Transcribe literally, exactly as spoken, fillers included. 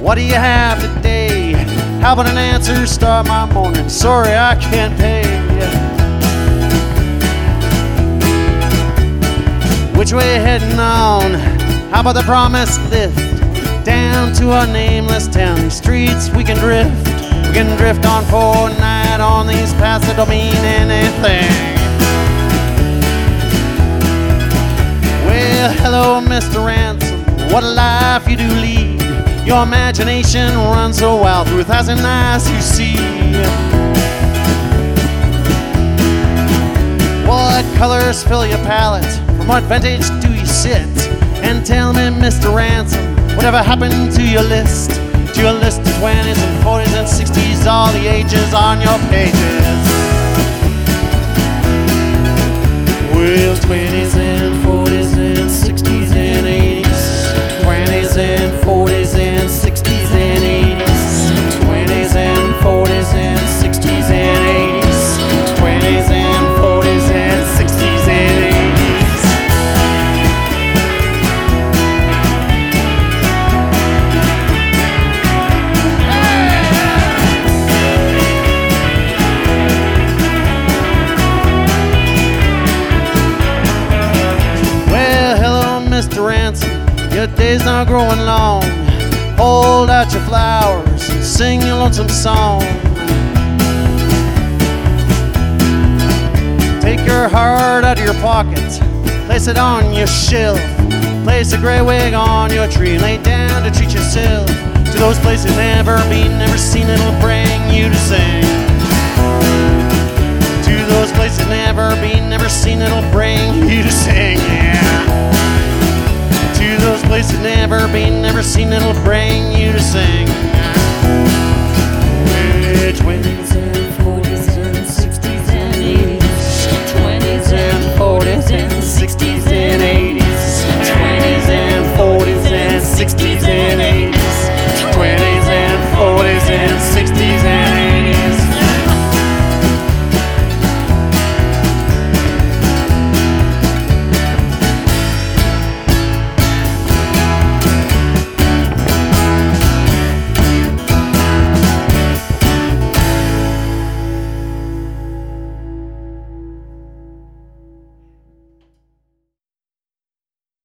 What do you have today? How about an answer? Start my morning. Sorry, I can't pay. Which way heading on? How about the promised lift down to a nameless town? These streets we can drift. We can drift on for a night on these paths that don't mean anything. Well, hello, Mister Ransom. What a life you do lead. Your imagination runs so wild through a thousand eyes you see. What colors fill your palette? From what vantage do you sit? And tell me, Mister Ransom, whatever happened to your list? To your list of twenties and forties and sixties, all the ages on your pages. Well, twenties and forties and sixties and eighties, twenties and forties and sixties and eighties, twenties and forties and sixties and eighties, twenties and forties and sixties and eighties. Well, hello, Mister Ransom. Your day's not growing long. Hold out your flowers and sing your lonesome song. Take your heart out of your pocket, place it on your shelf. Place a gray wig on your tree and lay down to treat yourself to those places never been, never seen, it'll bring you to sing. To those places never been, never seen, it'll bring you to sing, yeah. To those places never been, never seen, it'll bring you to sing.